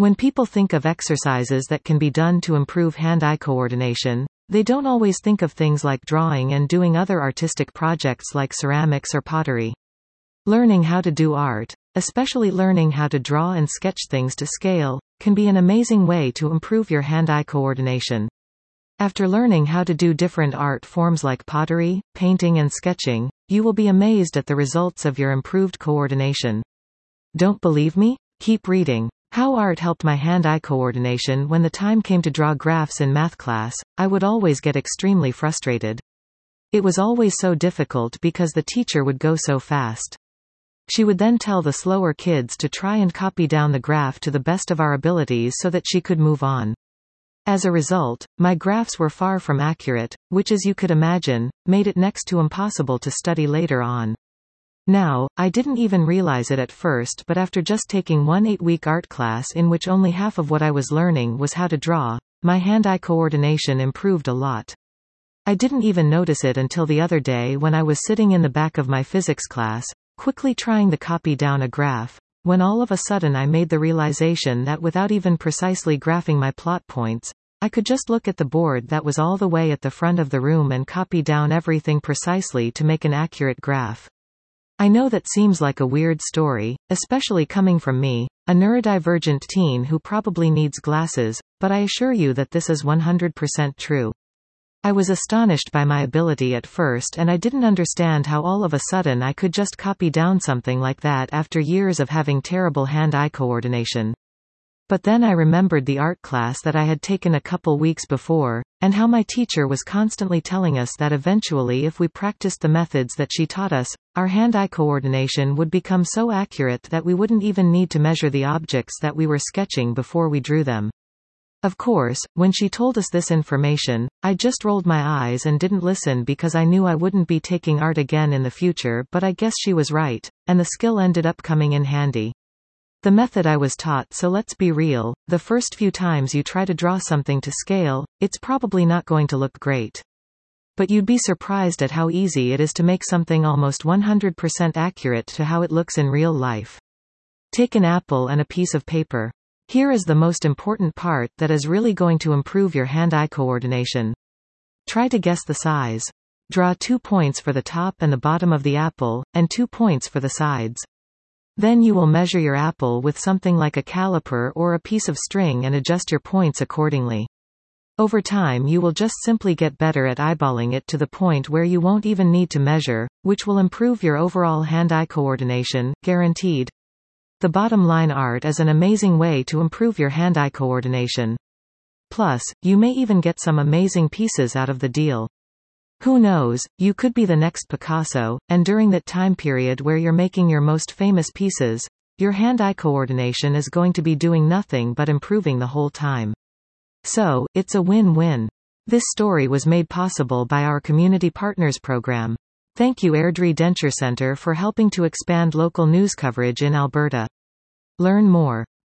When people think of exercises that can be done to improve hand-eye coordination, they don't always think of things like drawing and doing other artistic projects like ceramics or pottery. Learning how to do art, especially learning how to draw and sketch things to scale, can be an amazing way to improve your hand-eye coordination. After learning how to do different art forms like pottery, painting and sketching, you will be amazed at the results of your improved coordination. Don't believe me? Keep reading. How art helped my hand-eye coordination. When the time came to draw graphs in math class, I would always get extremely frustrated. It was always so difficult because the teacher would go so fast. She would then tell the slower kids to try and copy down the graph to the best of our abilities so that she could move on. As a result, my graphs were far from accurate, which, as you could imagine, made it next to impossible to study later on. Now, I didn't even realize it at first, but after just taking one 8-week art class in which only half of what I was learning was how to draw, my hand-eye coordination improved a lot. I didn't even notice it until the other day when I was sitting in the back of my physics class, quickly trying to copy down a graph, when all of a sudden I made the realization that without even precisely graphing my plot points, I could just look at the board that was all the way at the front of the room and copy down everything precisely to make an accurate graph. I know that seems like a weird story, especially coming from me, a neurodivergent teen who probably needs glasses, but I assure you that this is 100% true. I was astonished by my ability at first, and I didn't understand how all of a sudden I could just copy down something like that after years of having terrible hand-eye coordination. But then I remembered the art class that I had taken a couple weeks before, and how my teacher was constantly telling us that eventually, if we practiced the methods that she taught us, our hand-eye coordination would become so accurate that we wouldn't even need to measure the objects that we were sketching before we drew them. Of course, when she told us this information, I just rolled my eyes and didn't listen because I knew I wouldn't be taking art again in the future, but I guess she was right, and the skill ended up coming in handy. The method I was taught. So let's be real, the first few times you try to draw something to scale, it's probably not going to look great. But you'd be surprised at how easy it is to make something almost 100% accurate to how it looks in real life. Take an apple and a piece of paper. Here is the most important part that is really going to improve your hand-eye coordination. Try to guess the size. Draw 2 points for the top and the bottom of the apple, and 2 points for the sides. Then you will measure your apple with something like a caliper or a piece of string and adjust your points accordingly. Over time you will just simply get better at eyeballing it to the point where you won't even need to measure, which will improve your overall hand-eye coordination, guaranteed. The bottom line, art is an amazing way to improve your hand-eye coordination. Plus, you may even get some amazing pieces out of the deal. Who knows, you could be the next Picasso, and during that time period where you're making your most famous pieces, your hand-eye coordination is going to be doing nothing but improving the whole time. So, it's a win-win. This story was made possible by our Community Partners program. Thank you Airdrie Denture Centre for helping to expand local news coverage in Alberta. Learn more.